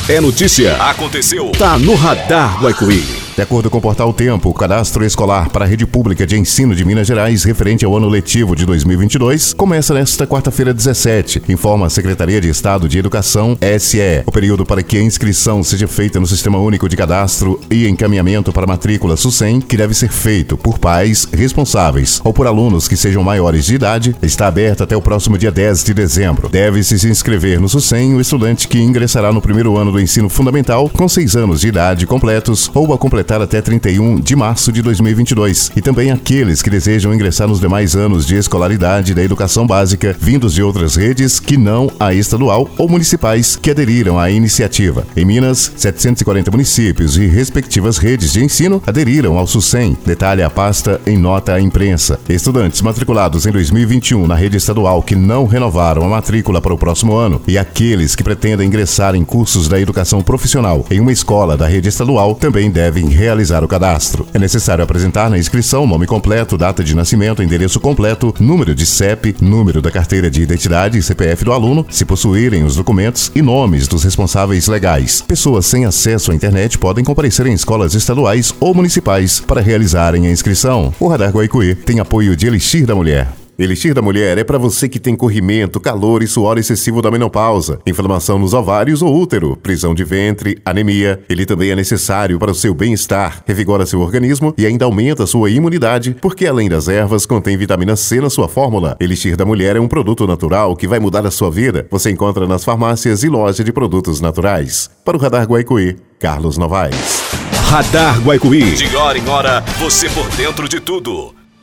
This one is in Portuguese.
É notícia. Aconteceu. Tá no Radar Guaicuí. De acordo com o Portal Tempo, o cadastro escolar para a rede pública de ensino de Minas Gerais referente ao ano letivo de 2022 começa nesta quarta-feira 17, informa a Secretaria de Estado de Educação, SE. O período para que a inscrição seja feita no Sistema Único de Cadastro e encaminhamento para matrícula SUSEM, que deve ser feito por pais responsáveis ou por alunos que sejam maiores de idade, está aberto até o próximo dia 10 de dezembro. Deve-se se inscrever no SUSEM o estudante que ingressará no primeiro ano do ensino fundamental com 6 anos de idade completos ou a completar até 31 de março de 2022, e também aqueles que desejam ingressar nos demais anos de escolaridade da educação básica vindos de outras redes que não a estadual ou municipais que aderiram à iniciativa. Em Minas, 740 municípios e respectivas redes de ensino aderiram ao SUSEM, detalha a pasta em nota à imprensa. Estudantes matriculados em 2021 na rede estadual que não renovaram a matrícula para o próximo ano e aqueles que pretendem ingressar em cursos da educação profissional em uma escola da rede estadual também devem realizar o cadastro. É necessário apresentar na inscrição nome completo, data de nascimento, endereço completo, número de CEP, número da carteira de identidade e CPF do aluno, se possuírem os documentos, e nomes dos responsáveis legais. Pessoas sem acesso à internet podem comparecer em escolas estaduais ou municipais para realizarem a inscrição. O Radar Guaicuí tem apoio de Elixir da Mulher. Elixir da Mulher é para você que tem corrimento, calor e suor excessivo da menopausa, inflamação nos ovários ou útero, prisão de ventre, anemia. Ele também é necessário para o seu bem-estar, revigora seu organismo e ainda aumenta sua imunidade, porque além das ervas, contém vitamina C na sua fórmula. Elixir da Mulher é um produto natural que vai mudar a sua vida. Você encontra nas farmácias e loja de produtos naturais. Para o Radar Guaicuí, Carlos Novaes. Radar Guaicuí. De hora em hora, você por dentro de tudo.